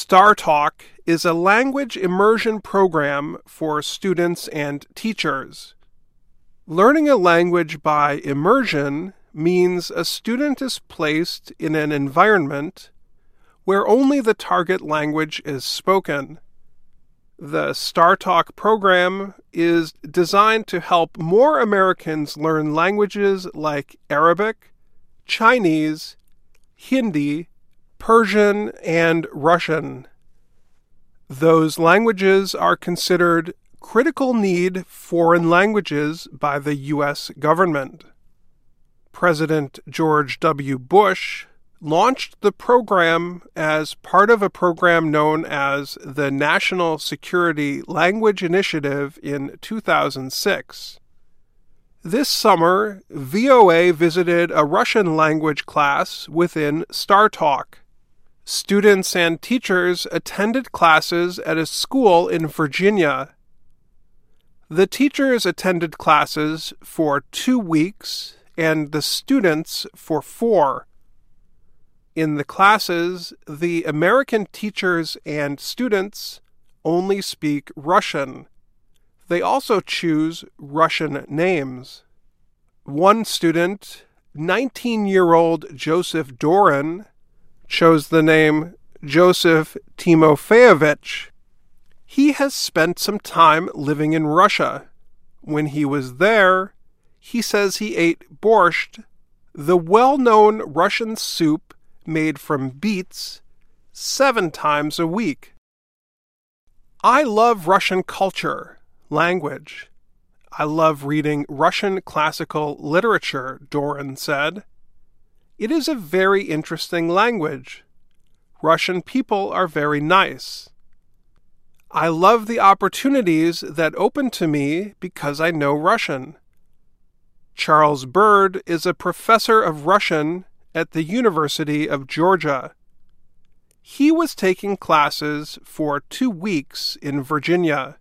StarTalk is a language immersion program for students and teachers. Learning a language by immersion means a student is placed in an environment where only the target language is spoken. The StarTalk program is designed to help more Americans learn languages like Arabic, Chinese, Hindi, Persian, and Russian. Those languages are considered critical need foreign languages by the U.S. government. President George W. Bush launched the program as part of a program known as the National Security Language Initiative in 2006. This summer, VOA visited a Russian language class within StarTalk. Students and teachers attended classes at a school in Virginia. The teachers attended classes for 2 weeks and the students for 4. In the classes, the American teachers and students only speak Russian. They also choose Russian names. One student, 19-year-old Joseph Doran, chose the name Joseph Timofeyevich. He has spent some time living in Russia. When he was there, he says he ate borscht, the well-known Russian soup made from beets, 7 times a week. I love Russian culture, language. I love reading Russian classical literature, Doran said. It is a very interesting language. Russian people are very nice. I love the opportunities that open to me because I know Russian. Charles Bird is a professor of Russian at the University of Georgia. He was taking classes for 2 weeks in Virginia.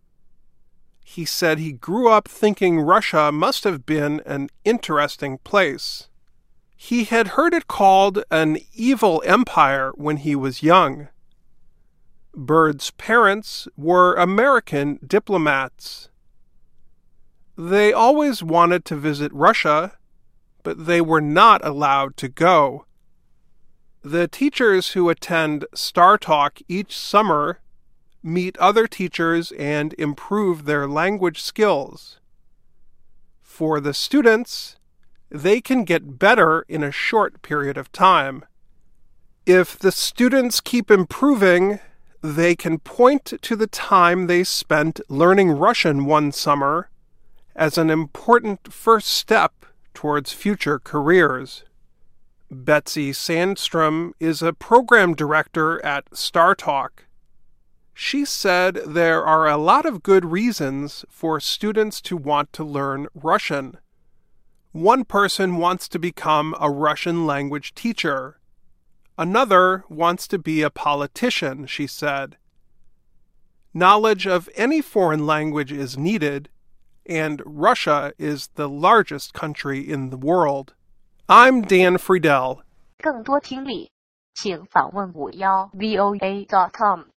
He said he grew up thinking Russia must have been an interesting place. He had heard it called an evil empire when he was young. Bird's parents were American diplomats. They always wanted to visit Russia, but they were not allowed to go. The teachers who attend StarTalk each summer meet other teachers and improve their language skills. For the students, they can get better in a short period of time. If the students keep improving, they can point to the time they spent learning Russian one summer as an important first step towards future careers. Betsy Sandstrom is a program director at StarTalk. She said there are a lot of good reasons for students to want to learn Russian. One person wants to become a Russian language teacher. Another wants to be a politician, she said. Knowledge of any foreign language is needed, and Russia is the largest country in the world. I'm Dan Friedel. 更多听力，请访问51voa.com。